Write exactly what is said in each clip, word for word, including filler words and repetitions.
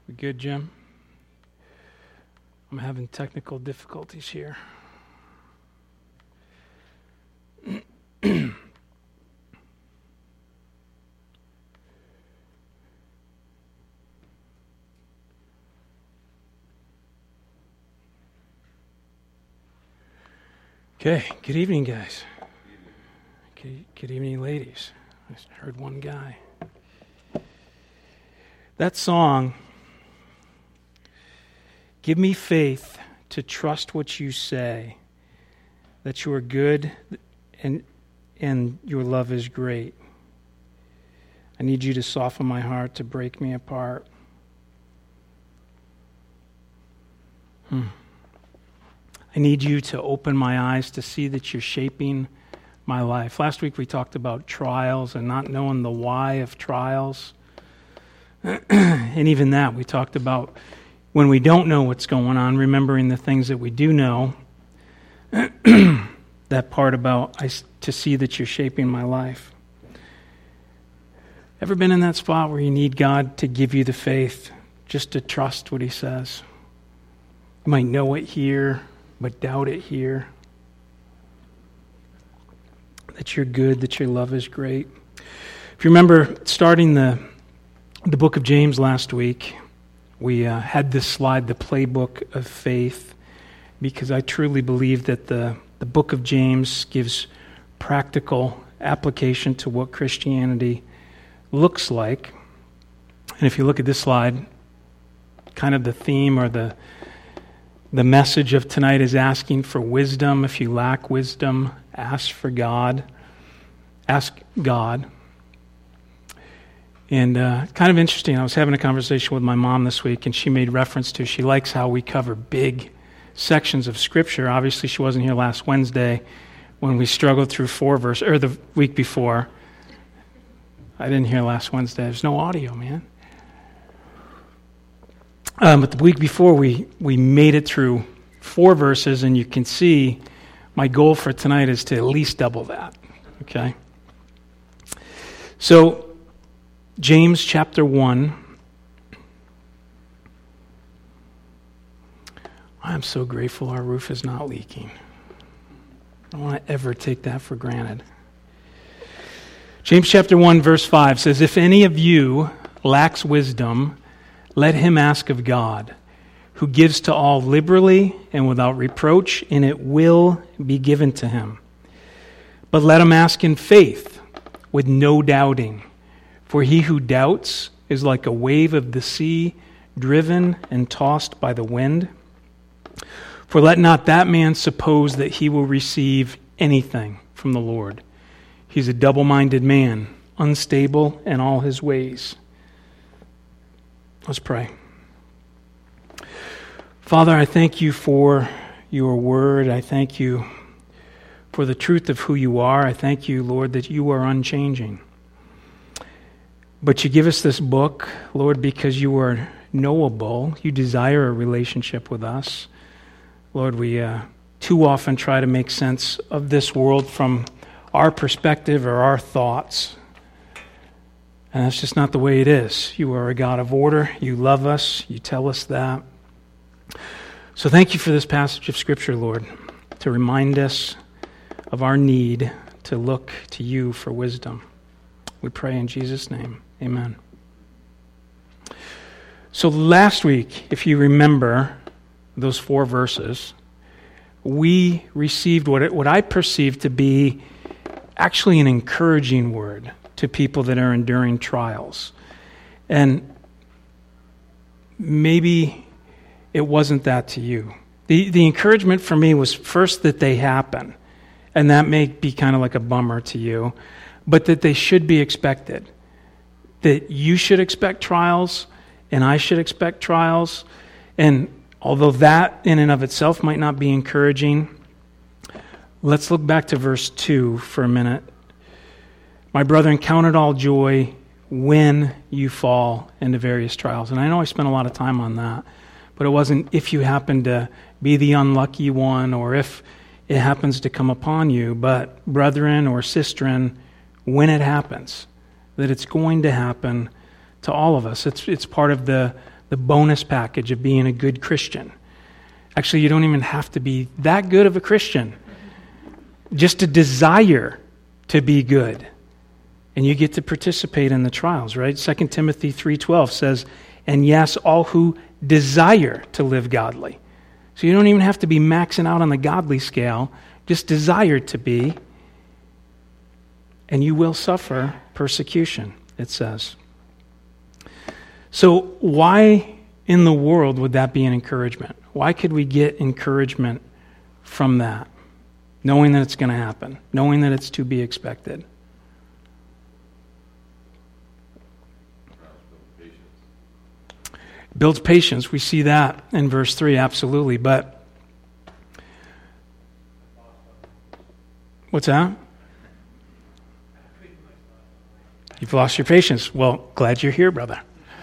We good, Jim? I'm having technical difficulties here. Okay, good evening, guys. Good, good evening, ladies. I just heard one guy. That song, "Give me faith to trust what you say, that you are good and and your love is great. I need you to soften my heart, to break me apart." Hmm. I need you to open my eyes to see that you're shaping my life. Last week we talked about trials and not knowing the why of trials. And even that, we talked about when we don't know what's going on, remembering the things that we do know. That part about I, to see that you're shaping my life. Ever been in that spot where you need God to give you the faith just to trust what He says? You might know it here, but doubt it here. That you're good, that your love is great. If you remember starting the the book of James last week, we uh, had this slide, the playbook of faith, because I truly believe that the, the book of James gives practical application to what Christianity looks like. And if you look at this slide, kind of the theme or the the message of tonight is asking for wisdom. If you lack wisdom, ask for God. Ask God. And uh, kind of interesting, I was having a conversation with my mom this week, and she made reference to, she likes how we cover big sections of Scripture. Obviously, she wasn't here last Wednesday when we struggled through four verses, or the week before. I didn't hear last Wednesday. There's no audio, man. Um, but the week before, we, we made it through four verses, and you can see my goal for tonight is to at least double that, okay? So, James chapter one. I'm so grateful our roof is not leaking. I don't want to ever take that for granted. James chapter one, verse five says, "If any of you lacks wisdom, let him ask of God, who gives to all liberally and without reproach, and it will be given to him. But let him ask in faith, with no doubting. For he who doubts is like a wave of the sea, driven and tossed by the wind. For let not that man suppose that he will receive anything from the Lord. He's a double-minded man, unstable in all his ways." Let's pray. Father, I thank you for your word. I thank you for the truth of who you are. I thank you, Lord, that you are unchanging. But you give us this book, Lord, because you are knowable. You desire a relationship with us. Lord, we uh, too often try to make sense of this world from our perspective or our thoughts. And that's just not the way it is. You are a God of order. You love us. You tell us that. So thank you for this passage of Scripture, Lord, to remind us of our need to look to you for wisdom. We pray in Jesus' name. Amen. So last week, if you remember those four verses, we received what it, what I perceived to be actually an encouraging word to people that are enduring trials. And maybe it wasn't that to you. The, the encouragement for me was first that they happen, and that may be kind of like a bummer to you, but that they should be expected. That you should expect trials, and I should expect trials. And although that in and of itself might not be encouraging, let's look back to verse two for a minute. "My brethren, count it all joy when you fall into various trials." And I know I spent a lot of time on that, but it wasn't if you happen to be the unlucky one or if it happens to come upon you, but brethren or sistren, when it happens, that it's going to happen to all of us. It's it's part of the the bonus package of being a good Christian. Actually, you don't even have to be that good of a Christian. Just a desire to be good. And you get to participate in the trials, right? Second Timothy three twelve says, and yes, all who desire to live godly. So you don't even have to be maxing out on the godly scale. Just desire to be. And you will suffer persecution, it says. So why in the world would that be an encouragement? Why could we get encouragement from that? Knowing that it's going to happen. Knowing that it's to be expected. Builds patience. We see that in verse three, absolutely. But what's that? You've lost your patience. Well, glad you're here, brother.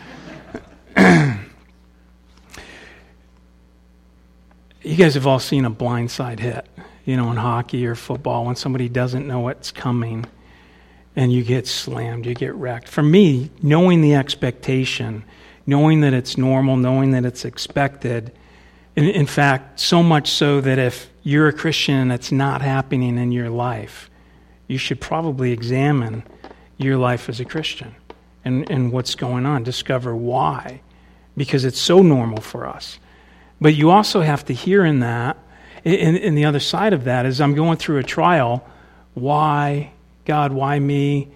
You guys have all seen a blindside hit, you know, in hockey or football when somebody doesn't know what's coming and you get slammed, you get wrecked. For me, knowing the expectation, knowing that it's normal, knowing that it's expected, in, in fact, so much so that if you're a Christian and it's not happening in your life, you should probably examine your life as a Christian and, and what's going on. Discover why, because it's so normal for us. But you also have to hear in that, in, in the other side of that, is I'm going through a trial. Why, God, why me?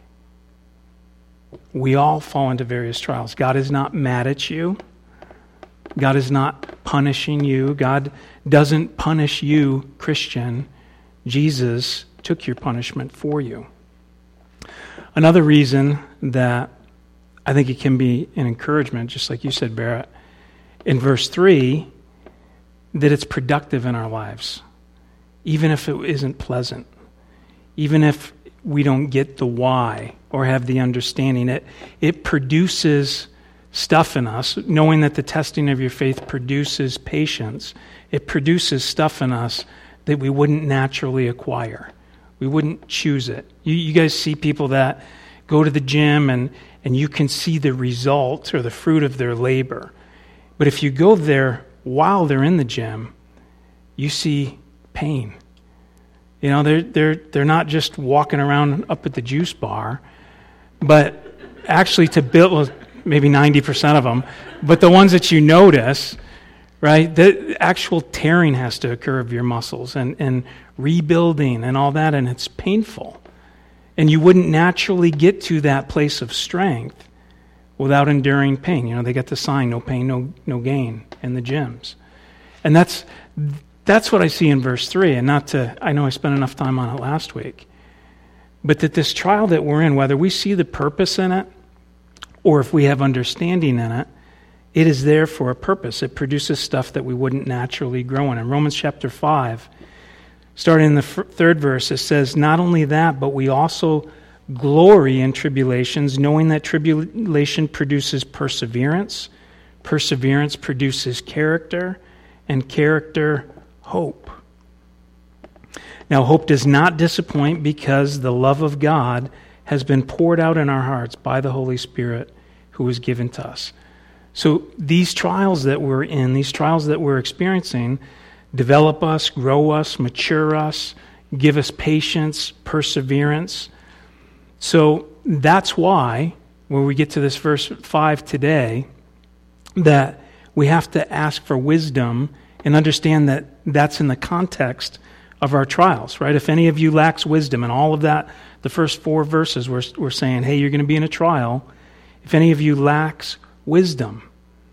We all fall into various trials. God is not mad at you. God is not punishing you. God doesn't punish you, Christian. Jesus took your punishment for you. Another reason that I think it can be an encouragement, just like you said, Barrett, in verse three, that it's productive in our lives, even if it isn't pleasant, even if we don't get the why or have the understanding. It, it produces stuff in us, knowing that the testing of your faith produces patience. It produces stuff in us that we wouldn't naturally acquire. We wouldn't choose it. You, you guys see people that go to the gym and, and you can see the result or the fruit of their labor. But if you go there while they're in the gym, you see pain. You know, they're they're they're not just walking around up at the juice bar, but actually to build, well, maybe ninety percent of them, but the ones that you notice, right, the actual tearing has to occur of your muscles and, and rebuilding and all that, and it's painful. And you wouldn't naturally get to that place of strength without enduring pain. You know, they got the sign, no pain, no no gain in the gyms. And that's that's what I see in verse three, and not to, I know I spent enough time on it last week, but that this trial that we're in, whether we see the purpose in it or if we have understanding in it, it is there for a purpose. It produces stuff that we wouldn't naturally grow in. In Romans chapter five, starting in the f- third verse, it says, not only that, but we also glory in tribulations, knowing that tribulation produces perseverance, perseverance produces character, and character, hope. Now, hope does not disappoint because the love of God has been poured out in our hearts by the Holy Spirit who was given to us. So these trials that we're in, these trials that we're experiencing, develop us, grow us, mature us, give us patience, perseverance. So that's why, when we get to this verse five today, that we have to ask for wisdom and understand that that's in the context of our trials, right? If any of you lacks wisdom, and all of that, the first four verses we're, we're saying, hey, you're going to be in a trial. If any of you lacks wisdom.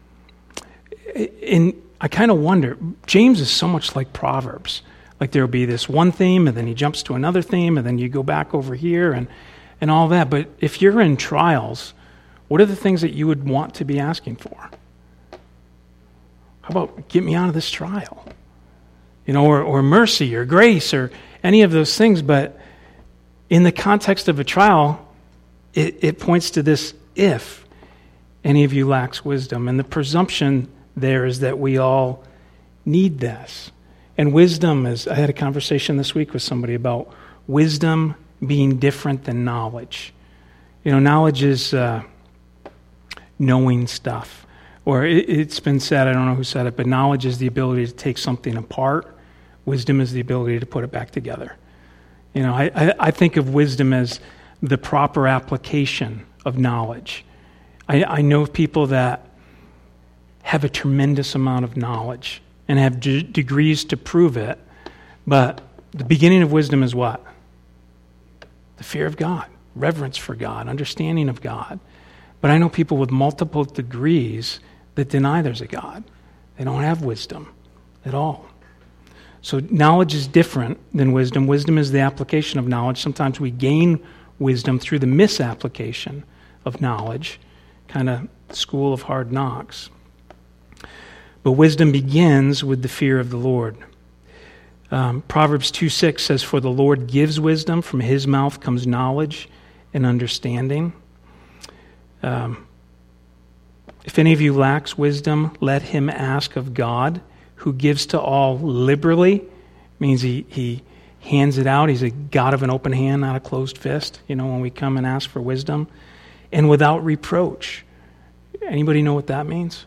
And I kind of wonder, James is so much like Proverbs. Like there'll be this one theme, and then he jumps to another theme, and then you go back over here, and, and all that. But if you're in trials, what are the things that you would want to be asking for? How about get me out of this trial? You know, or, or mercy, or grace, or any of those things. But in the context of a trial, it, it points to this if any of you lacks wisdom. And the presumption there is that we all need this. And wisdom is, I had a conversation this week with somebody about wisdom being different than knowledge. You know, knowledge is uh, knowing stuff. Or it, it's been said, I don't know who said it, but knowledge is the ability to take something apart. Wisdom is the ability to put it back together. You know, I, I, I think of wisdom as the proper application of knowledge. I, I know people that have a tremendous amount of knowledge and have d- degrees to prove it, but the beginning of wisdom is what? The fear of God, reverence for God, understanding of God. But I know people with multiple degrees that deny there's a God. They don't have wisdom at all. So knowledge is different than wisdom. Wisdom is the application of knowledge. Sometimes we gain wisdom through the misapplication of knowledge, kind of school of hard knocks. But wisdom begins with the fear of the Lord. Um, Proverbs two six says, "For the Lord gives wisdom, from his mouth comes knowledge and understanding." Um, if any of you lacks wisdom, let him ask of God, who gives to all liberally. Means he, he hands it out. He's a God of an open hand, not a closed fist, you know, when we come and ask for wisdom. And without reproach. Anybody know what that means?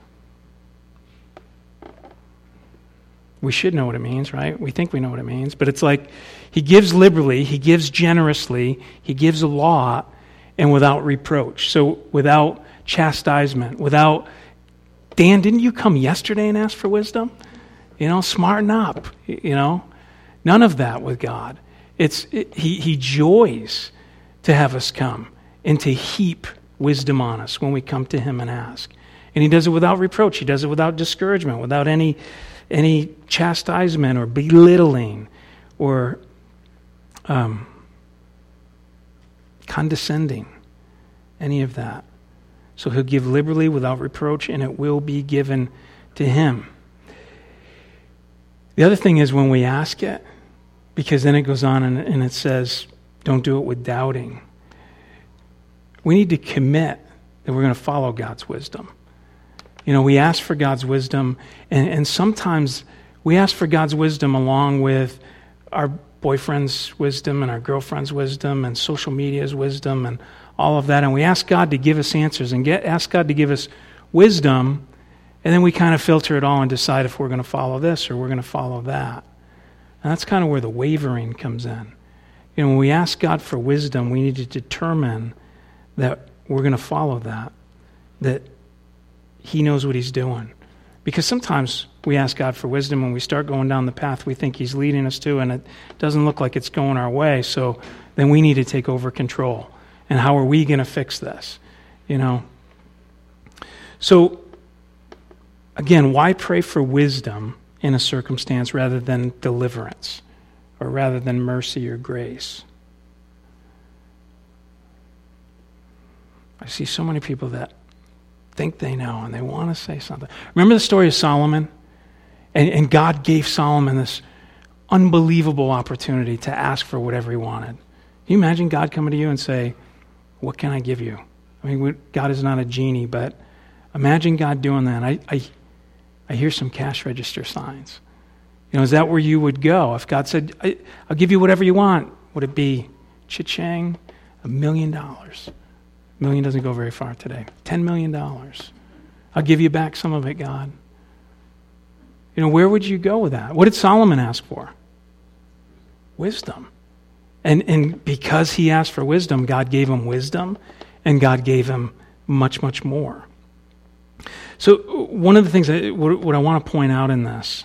We should know what it means, right? We think we know what it means. But it's like he gives liberally, he gives generously, he gives a lot, and without reproach. So without chastisement, without, Dan, didn't you come yesterday and ask for wisdom? You know, smarten up, you know. None of that with God. It's it, he, he joys to have us come and to heap wisdom on us when we come to him and ask. And he does it without reproach. He does it without discouragement, without any any chastisement or belittling or um, condescending, any of that. So he'll give liberally without reproach, and it will be given to him. The other thing is when we ask it, because then it goes on and, and it says, don't do it with doubting. We need to commit that we're going to follow God's wisdom. You know, we ask for God's wisdom, and, and sometimes we ask for God's wisdom along with our boyfriend's wisdom and our girlfriend's wisdom and social media's wisdom and all of that, and we ask God to give us answers and get ask God to give us wisdom, and then we kind of filter it all and decide if we're going to follow this or we're going to follow that. And that's kind of where the wavering comes in. You know, when we ask God for wisdom, we need to determine that we're going to follow that, that he knows what he's doing. Because sometimes we ask God for wisdom when we start going down the path we think he's leading us to, and it doesn't look like it's going our way, so then we need to take over control. And how are we going to fix this? You know? So, again, why pray for wisdom in a circumstance rather than deliverance, or rather than mercy or grace? I see so many people that think they know and they want to say something. Remember the story of Solomon? And, and God gave Solomon this unbelievable opportunity to ask for whatever he wanted. Can you imagine God coming to you and say, what can I give you? I mean, God is not a genie, but imagine God doing that. I, I, I hear some cash register signs. You know, is that where you would go? If God said, I, I'll give you whatever you want, would it be cha-ching, a million dollars? A million doesn't go very far today. Ten million dollars. I'll give you back some of it, God. You know, where would you go with that? What did Solomon ask for? Wisdom. And and because he asked for wisdom, God gave him wisdom, and God gave him much, much more. So one of the things, I, what, what I want to point out in this,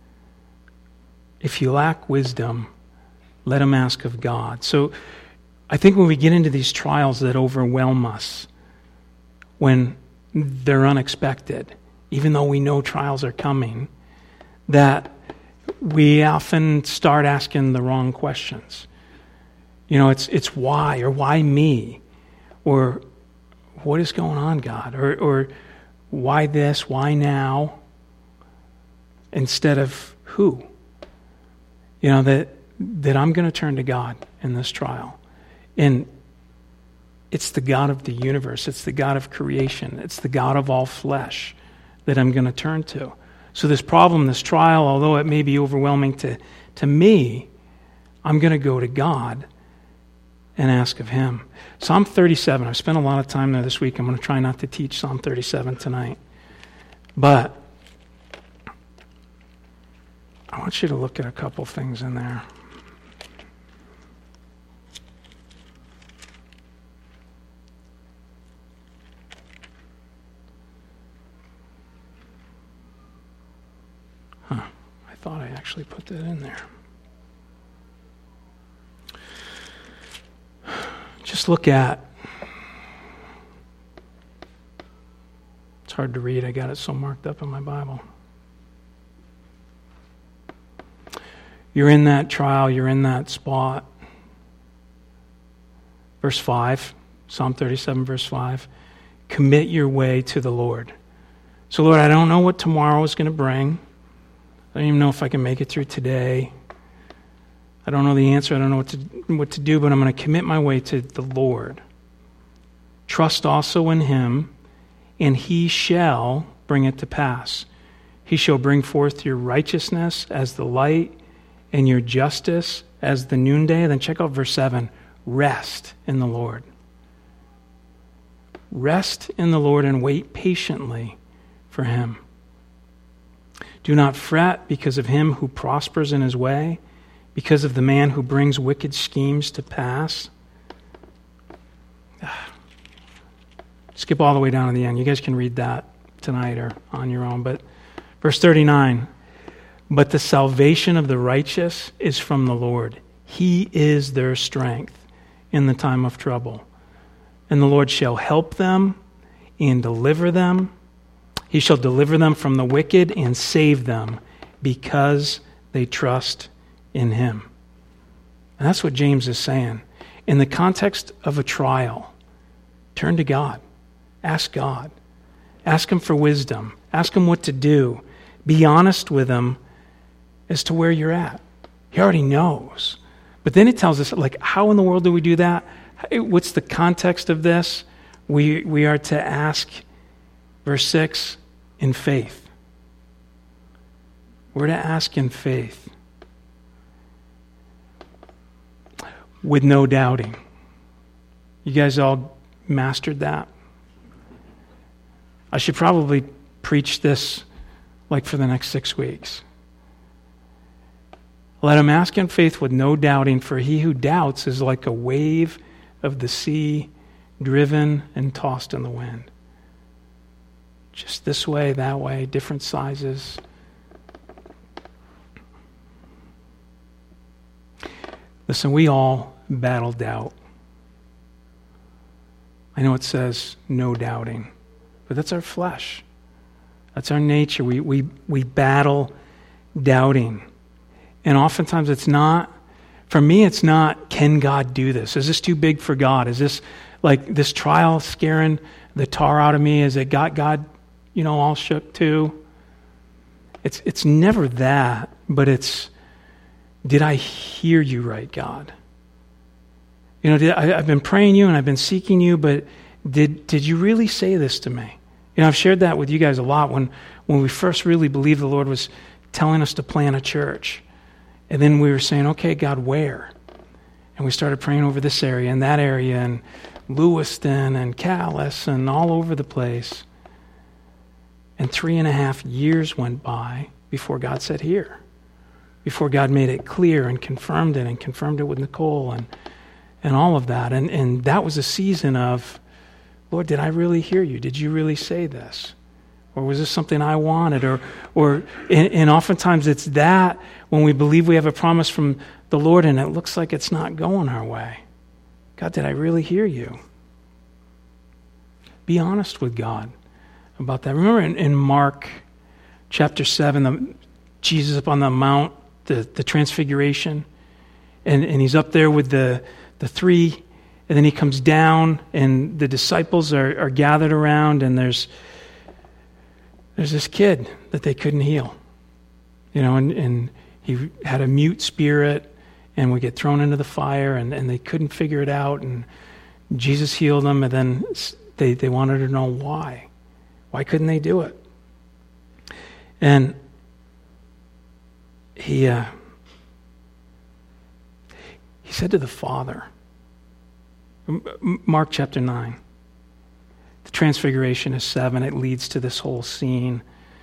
if you lack wisdom, let him ask of God. So I think when we get into these trials that overwhelm us, when they're unexpected, even though we know trials are coming, that we often start asking the wrong questions. You know, it's it's why, or why me, or what is going on, God, or or why this, why now, instead of who. You know, that that I'm going to turn to God in this trial. And it's the God of the universe. It's the God of creation. It's the God of all flesh that I'm going to turn to. So this problem, this trial, although it may be overwhelming to, to me, I'm going to go to God and ask of him. Psalm thirty-seven. I've spent a lot of time there this week. I'm going to try not to teach Psalm thirty-seven tonight. But I want you to look at a couple things in there. Huh. I thought I actually put that in there. Just look at, it's hard to read, I got it so marked up in my Bible. You're in that trial, you're in that spot. Verse five, Psalm thirty-seven, verse five. Commit your way to the Lord. So, Lord, I don't know what tomorrow is going to bring. I don't even know if I can make it through today. I don't know the answer. I don't know what to what to do, but I'm going to commit my way to the Lord. Trust also in him, and he shall bring it to pass. He shall bring forth your righteousness as the light, and your justice as the noonday. Then check out verse seven. Rest in the Lord. Rest in the Lord and wait patiently for him. Do not fret because of him who prospers in his way, because of the man who brings wicked schemes to pass. Skip all the way down to the end. You guys can read that tonight or on your own. But verse thirty-nine, but the salvation of the righteous is from the Lord. He is their strength in the time of trouble. And the Lord shall help them and deliver them. He shall deliver them from the wicked and save them because they trust in him. And that's what James is saying. In the context of a trial, turn to God. Ask God. Ask him for wisdom. Ask him what to do. Be honest with him as to where you're at. He already knows. But then it tells us, like, how in the world do we do that? What's the context of this? We we are to ask, verse six, in faith. We're to ask in faith. With no doubting. You guys all mastered that? I should probably preach this like for the next six weeks. Let him ask in faith with no doubting, for he who doubts is like a wave of the sea, driven and tossed in the wind. Just this way, that way, different sizes. Listen, we all battle doubt. I know it says no doubting, but that's our flesh. That's our nature. We we we battle doubting. And oftentimes it's not, for me it's not, can God do this? Is this too big for God? Is this, like, this trial scaring the tar out of me? Is it got God, you know, all shook too? It's it's never that, but it's, did I hear you right, God? You know, did, I, I've been praying you and I've been seeking you, but did did you really say this to me? You know, I've shared that with you guys a lot when, when we first really believed the Lord was telling us to plant a church. And then we were saying, okay, God, where? And we started praying over this area and that area and Lewiston and Calais and all over the place. And three and a half years went by before God said here. Before God made it clear and confirmed it and confirmed it with Nicole and and all of that. And, and that was a season of, Lord, did I really hear you? Did you really say this? Or was this something I wanted? Or, or and, and oftentimes it's that when we believe we have a promise from the Lord and it looks like it's not going our way. God, did I really hear you? Be honest with God about that. Remember in, in Mark chapter seven, the, Jesus up on the mount, the, the transfiguration, and, and he's up there with the, the three, and then he comes down and the disciples are, are gathered around, and there's There's this kid that they couldn't heal, you know, and, and he had a mute spirit and would get thrown into the fire and, and they couldn't figure it out. And Jesus healed him, and then they, they wanted to know why. Why couldn't they do it? And he, uh, he said to the Father, Mark chapter nine, the transfiguration is seven. It leads to this whole scene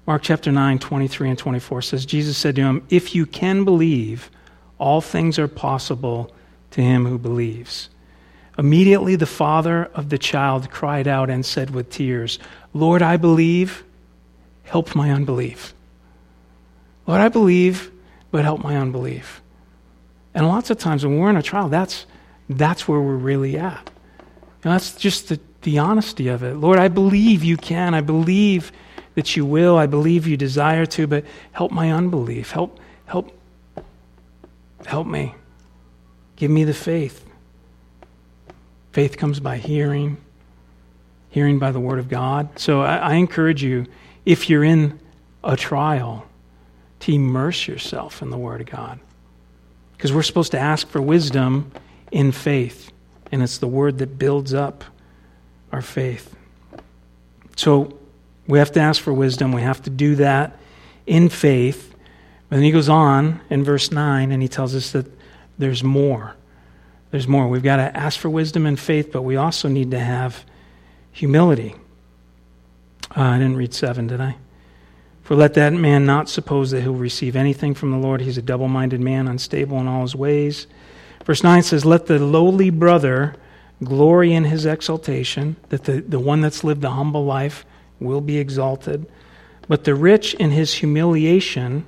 Mark chapter nine, twenty-three and twenty-four says, Jesus said to him, if you can believe, all things are possible to him who believes. Immediately the father of the child cried out and said with tears, Lord, I believe, help my unbelief. Lord, I believe, but help my unbelief. And lots of times when we're in a trial, that's that's where we're really at. And that's just the, the honesty of it. Lord, I believe you can. I believe that you will. I believe you desire to, but help my unbelief. Help, help, help me. Give me the faith. Faith comes by hearing, hearing by the word of God. So I, I encourage you, if you're in a trial, to immerse yourself in the word of God. Because we're supposed to ask for wisdom in faith. And it's the word that builds up our faith. So we have to ask for wisdom. We have to do that in faith. But then he goes on in verse nine and he tells us that there's more. There's more. We've got to ask for wisdom and faith, but we also need to have humility. Uh, I didn't read seven, did I? For let that man not suppose that he'll receive anything from the Lord. He's a double-minded man, unstable in all his ways. Verse nine says, let the lowly brother glory in his exaltation, that the, the one that's lived a humble life will be exalted. But the rich in his humiliation,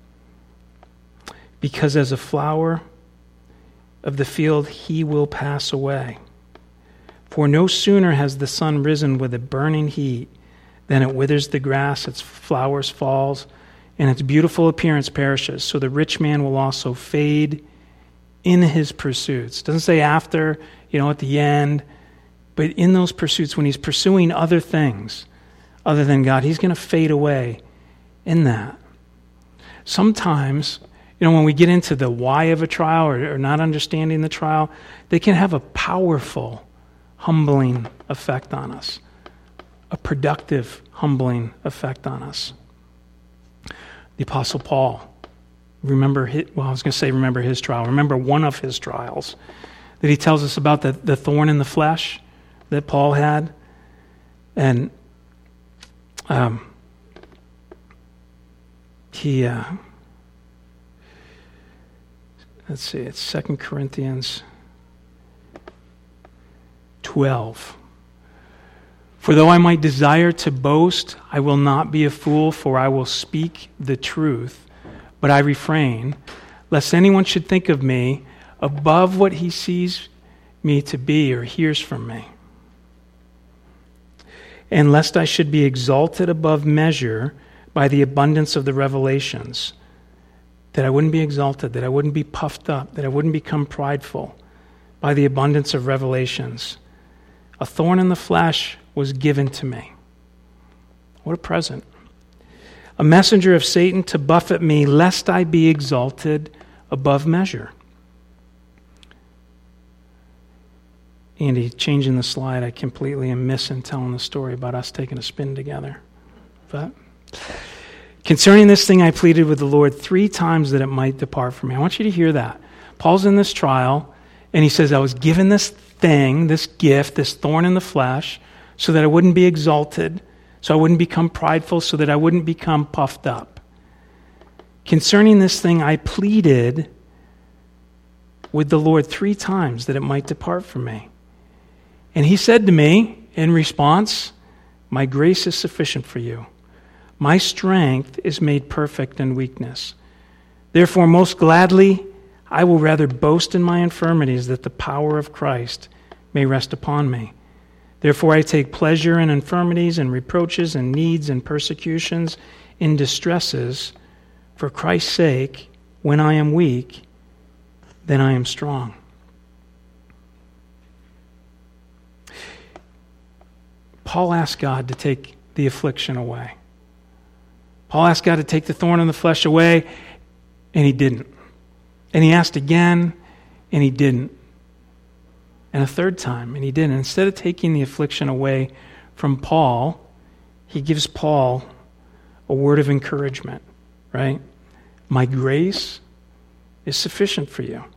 because as a flower of the field he will pass away. For no sooner has the sun risen with a burning heat than it withers the grass, its flowers falls, and its beautiful appearance perishes. So the rich man will also fade in his pursuits. It doesn't say after, you know, at the end, but in those pursuits, when he's pursuing other things other than God, he's going to fade away in that. Sometimes, you know, when we get into the why of a trial or, or not understanding the trial, they can have a powerful, humbling effect on us. A productive, humbling effect on us. The Apostle Paul, remember his, well, I was going to say remember his trial. Remember one of his trials that he tells us about, the, the thorn in the flesh that Paul had. And um, he... Uh, Let's see, it's Second Corinthians twelve. For though I might desire to boast, I will not be a fool, for I will speak the truth, but I refrain, lest anyone should think of me above what he sees me to be or hears from me. And lest I should be exalted above measure by the abundance of the revelations, that I wouldn't be exalted, that I wouldn't be puffed up, that I wouldn't become prideful by the abundance of revelations. A thorn in the flesh was given to me. What a present. A messenger of Satan to buffet me, lest I be exalted above measure. Andy, changing the slide, I completely am missing telling the story about us taking a spin together. But... concerning this thing, I pleaded with the Lord three times that it might depart from me. I want you to hear that. Paul's in this trial, and he says, I was given this thing, this gift, this thorn in the flesh, so that I wouldn't be exalted, so I wouldn't become prideful, so that I wouldn't become puffed up. Concerning this thing, I pleaded with the Lord three times that it might depart from me. And he said to me, in response, my grace is sufficient for you. My strength is made perfect in weakness. Therefore, most gladly, I will rather boast in my infirmities, that the power of Christ may rest upon me. Therefore, I take pleasure in infirmities and reproaches and needs and persecutions, in distresses, for Christ's sake. When I am weak, then I am strong. Paul asked God to take the affliction away. Paul asked God to take the thorn in the flesh away, and he didn't. And he asked again, and he didn't. And a third time, and he didn't. Instead of taking the affliction away from Paul, he gives Paul a word of encouragement, right? My grace is sufficient for you.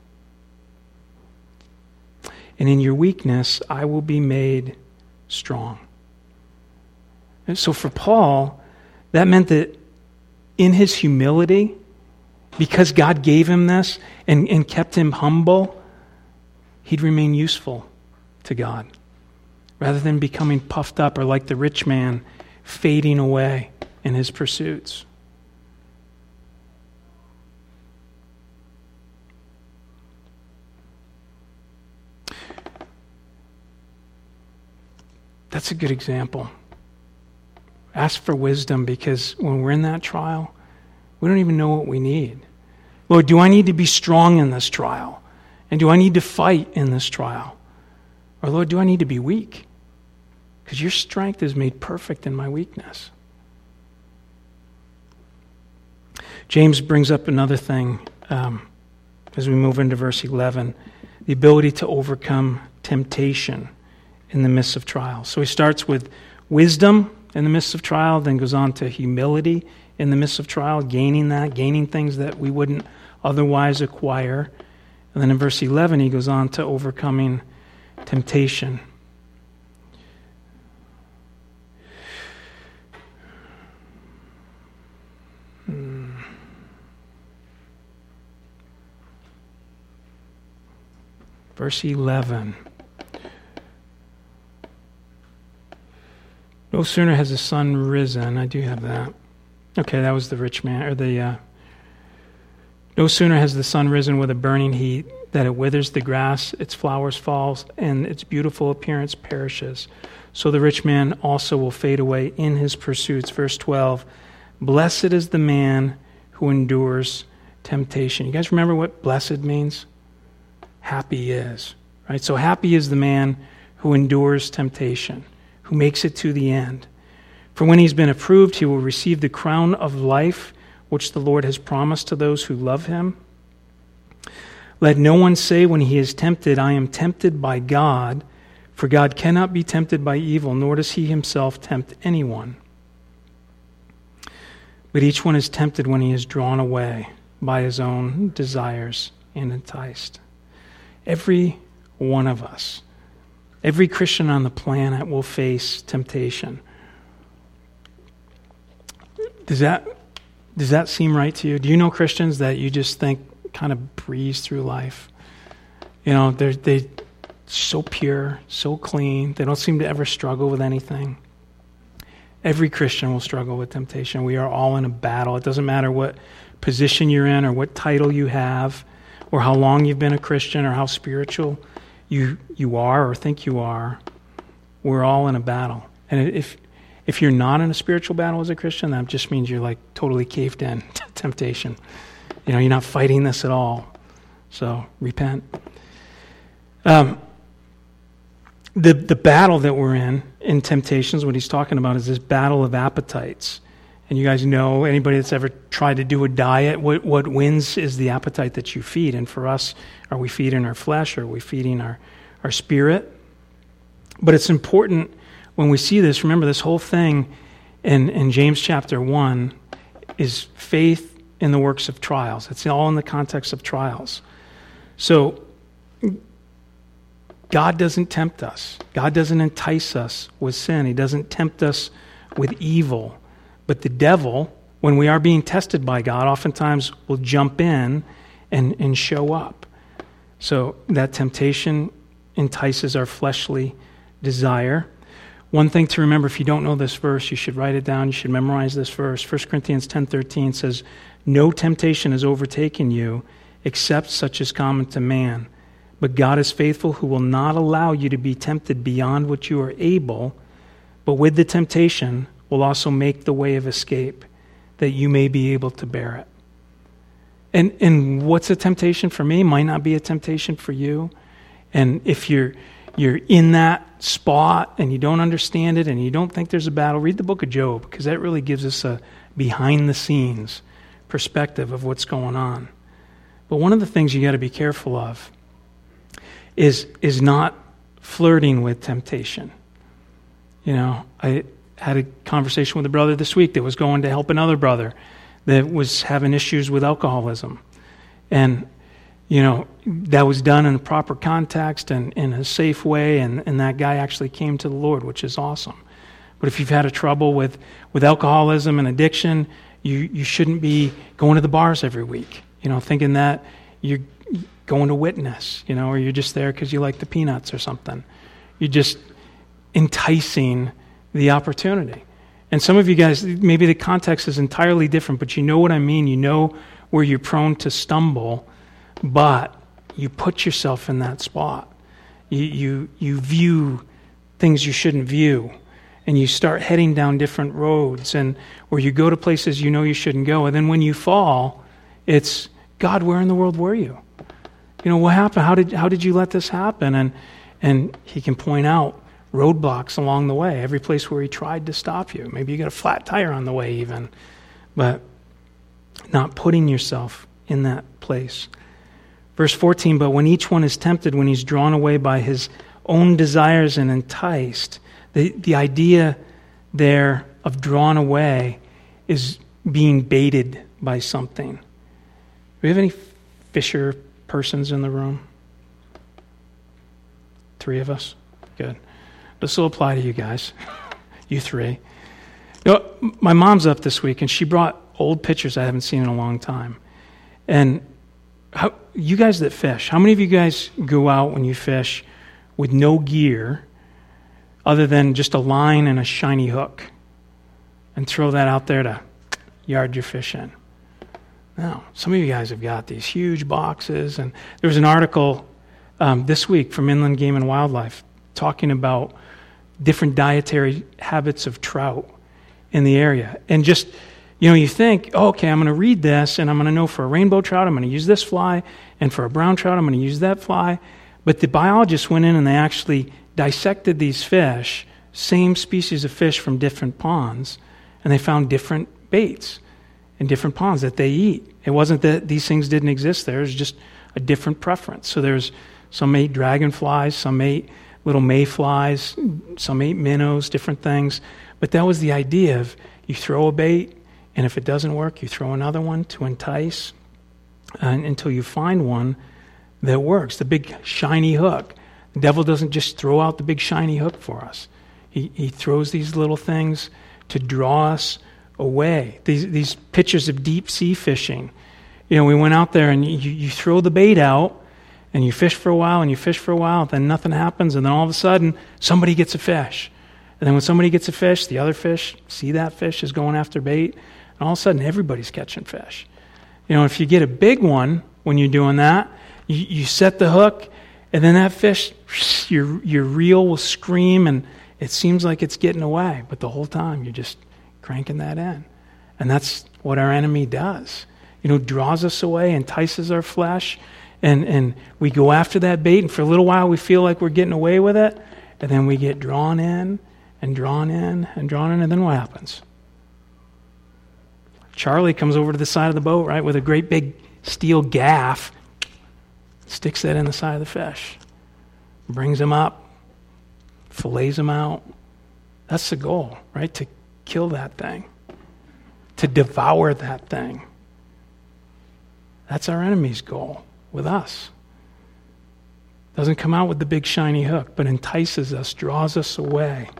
And in your weakness, I will be made strong. And so for Paul, That meant that in his humility, because God gave him this and, and kept him humble, he'd remain useful to God rather than becoming puffed up or like the rich man fading away in his pursuits. That's a good example. Ask for wisdom, because when we're in that trial, we don't even know what we need. Lord, do I need to be strong in this trial? And do I need to fight in this trial? Or Lord, do I need to be weak? Because your strength is made perfect in my weakness. James brings up another thing um, as we move into verse eleven, the ability to overcome temptation in the midst of trial. So he starts with wisdom in the midst of trial, then goes on to humility in the midst of trial, gaining that, gaining things that we wouldn't otherwise acquire. And then in verse eleven, he goes on to overcoming temptation. Hmm. Verse eleven. No sooner has the sun risen. I do have that. Okay, that was the rich man, or the, uh, no sooner has the sun risen with a burning heat that it withers the grass, its flowers falls, and its beautiful appearance perishes. So the rich man also will fade away in his pursuits. Verse twelve, blessed is the man who endures temptation. You guys remember what blessed means? Happy is, right? So happy is the man who endures temptation, who makes it to the end. For when he's been approved, he will receive the crown of life, which the Lord has promised to those who love him. Let no one say when he is tempted, I am tempted by God, for God cannot be tempted by evil, nor does he himself tempt anyone. But each one is tempted when he is drawn away by his own desires and enticed. Every one of us, every Christian on the planet will face temptation. Does that does that seem right to you? Do you know Christians that you just think kind of breeze through life? You know, they're they so pure, so clean. They don't seem to ever struggle with anything. Every Christian will struggle with temptation. We are all in a battle. It doesn't matter what position you're in or what title you have or how long you've been a Christian or how spiritual you you are or think you are. We're all in a battle. And if if you're not in a spiritual battle as a Christian, that just means you're like totally caved in to temptation. You know, you're not fighting this at all. So repent. Um, the the battle that we're in in temptations, what he's talking about is this battle of appetites. And you guys know, anybody that's ever tried to do a diet, what, what wins is the appetite that you feed. And for us, are we feeding our flesh or are we feeding our, our spirit? But it's important when we see this, remember this whole thing in, in James chapter one is faith in the works of trials. It's all in the context of trials. So God doesn't tempt us. God doesn't entice us with sin. He doesn't tempt us with evil. But the devil, when we are being tested by God, oftentimes will jump in and, and show up. So that temptation entices our fleshly desire. One thing to remember, if you don't know this verse, you should write it down. You should memorize this verse. First Corinthians ten thirteen says, no temptation has overtaken you except such as common to man. But God is faithful, who will not allow you to be tempted beyond what you are able, but with the temptation will also make the way of escape, that you may be able to bear it. And and what's a temptation for me might not be a temptation for you. And if you're you're in that spot and you don't understand it and you don't think there's a battle, read the book of Job, because that really gives us a behind-the-scenes perspective of what's going on. But one of the things you got to be careful of is is not flirting with temptation. You know, I had a conversation with a brother this week that was going to help another brother that was having issues with alcoholism. And, you know, that was done in a proper context and in a safe way, and, and that guy actually came to the Lord, which is awesome. But if you've had a trouble with, with alcoholism and addiction, you, you shouldn't be going to the bars every week, you know, thinking that you're going to witness, you know, or you're just there because you like the peanuts or something. You're just enticing the opportunity. And some of you guys, maybe the context is entirely different, but you know what I mean. You know where you're prone to stumble, but you put yourself in that spot. You, you, you view things you shouldn't view, and you start heading down different roads, and or you go to places you know you shouldn't go. And then when you fall, it's, God, where in the world were you? You know, what happened? How did how did you let this happen? And and he can point out roadblocks along the way, every place where he tried to stop you. Maybe you got a flat tire on the way even, but not putting yourself in that place. Verse fourteen, but when each one is tempted, when he's drawn away by his own desires and enticed, the, the idea there of drawn away is being baited by something. Do we have any fisher persons in the room? Three of us? Good. This will apply to you guys, you three. You know, my mom's up this week, and she brought old pictures I haven't seen in a long time. And how, you guys that fish, how many of you guys go out when you fish with no gear other than just a line and a shiny hook and throw that out there to yard your fish in? No, some of you guys have got these huge boxes. And there was an article um, this week from Inland Game and Wildlife talking about different dietary habits of trout in the area. And just, you know, you think, oh, okay, I'm going to read this, and I'm going to know for a rainbow trout, I'm going to use this fly, and for a brown trout, I'm going to use that fly. But the biologists went in and they actually dissected these fish, same species of fish from different ponds, and they found different baits in different ponds that they eat. It wasn't that these things didn't exist there, it was just a different preference. So there's some ate dragonflies, some ate little mayflies, some ate minnows, different things. But that was the idea of you throw a bait, and if it doesn't work, you throw another one to entice uh, until you find one that works. The big shiny hook. The devil doesn't just throw out the big shiny hook for us. He, he throws these little things to draw us away. These, these pictures of deep sea fishing. You know, we went out there and you, you throw the bait out, and you fish for a while, and you fish for a while, then nothing happens, and then all of a sudden, somebody gets a fish. And then when somebody gets a fish, the other fish see that fish is going after bait, and all of a sudden, everybody's catching fish. You know, if you get a big one when you're doing that, you, you set the hook, and then that fish, your, your reel will scream, and it seems like it's getting away, but the whole time, you're just cranking that in. And that's what our enemy does. You know, draws us away, entices our flesh, And and we go after that bait, and for a little while we feel like we're getting away with it, and then we get drawn in and drawn in and drawn in, and then what happens? Charlie comes over to the side of the boat, right, with a great big steel gaff, sticks that in the side of the fish, brings him up, fillets him out. That's the goal, right, to kill that thing, to devour that thing. That's our enemy's goal. With us. Doesn't come out with the big shiny hook, but entices us, draws us away.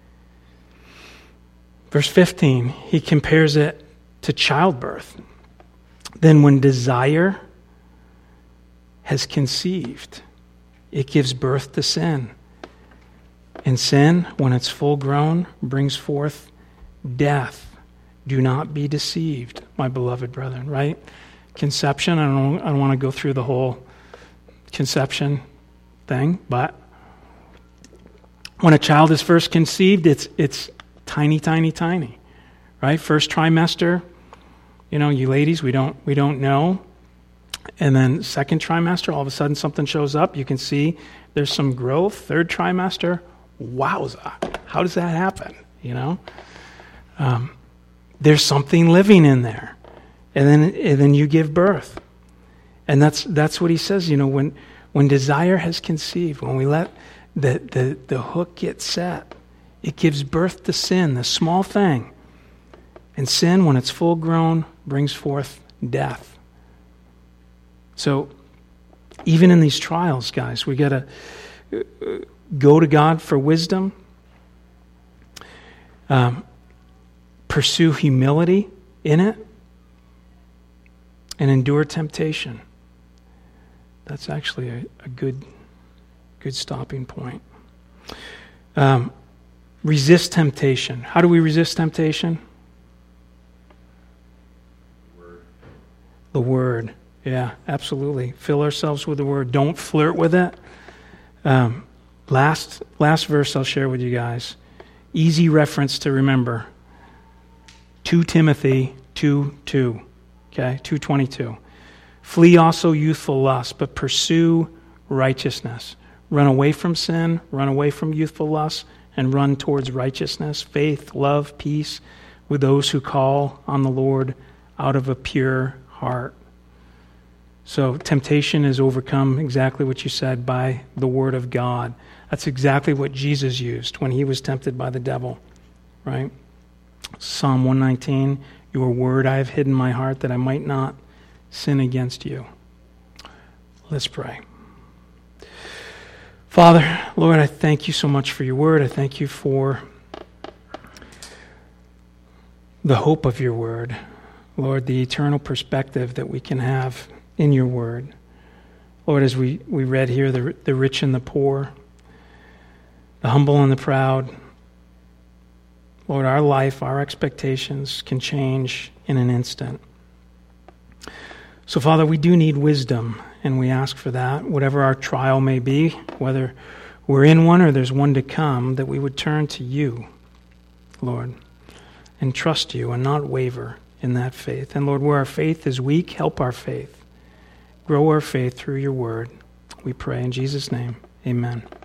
Verse fifteen, he compares it to childbirth. Then when desire has conceived, it gives birth to sin. And sin, when it's full grown, brings forth death. Do not be deceived, my beloved brethren, right? Conception, I don't, I don't want to go through the whole conception thing, but when a child is first conceived, it's it's tiny, tiny, tiny, right? First trimester, you know, you ladies, we don't we don't know, and then second trimester, all of a sudden something shows up. You can see there's some growth. Third trimester, wowza, how does that happen? You know, um, there's something living in there. And then, and then you give birth. And that's that's what he says, you know, when when desire has conceived, when we let the, the, the hook get set, it gives birth to sin, the small thing. And sin, when it's full grown, brings forth death. So even in these trials, guys, we got to go to God for wisdom. Um, pursue humility in it, and endure temptation. That's actually a, a good, good stopping point. Um, resist temptation. How do we resist temptation? Word. The Word. Yeah, absolutely. Fill ourselves with the Word. Don't flirt with it. Um, last, last verse I'll share with you guys. Easy reference to remember. Second Timothy two two. Okay, two twenty-two. Flee also youthful lust, but pursue righteousness. Run away from sin, run away from youthful lust, and run towards righteousness, faith, love, peace with those who call on the Lord out of a pure heart. So temptation is overcome, exactly what you said, by the Word of God. That's exactly what Jesus used when he was tempted by the devil, right? Psalm one nineteen, your word I have hidden in my heart that I might not sin against you. Let's pray. Father, Lord, I thank you so much for your word. I thank you for the hope of your word. Lord, the eternal perspective that we can have in your word. Lord, as we, we read here, the, the rich and the poor, the humble and the proud, Lord, our life, our expectations can change in an instant. So, Father, we do need wisdom, and we ask for that. Whatever our trial may be, whether we're in one or there's one to come, that we would turn to you, Lord, and trust you and not waver in that faith. And, Lord, where our faith is weak, help our faith. Grow our faith through your word. We pray in Jesus' name. Amen.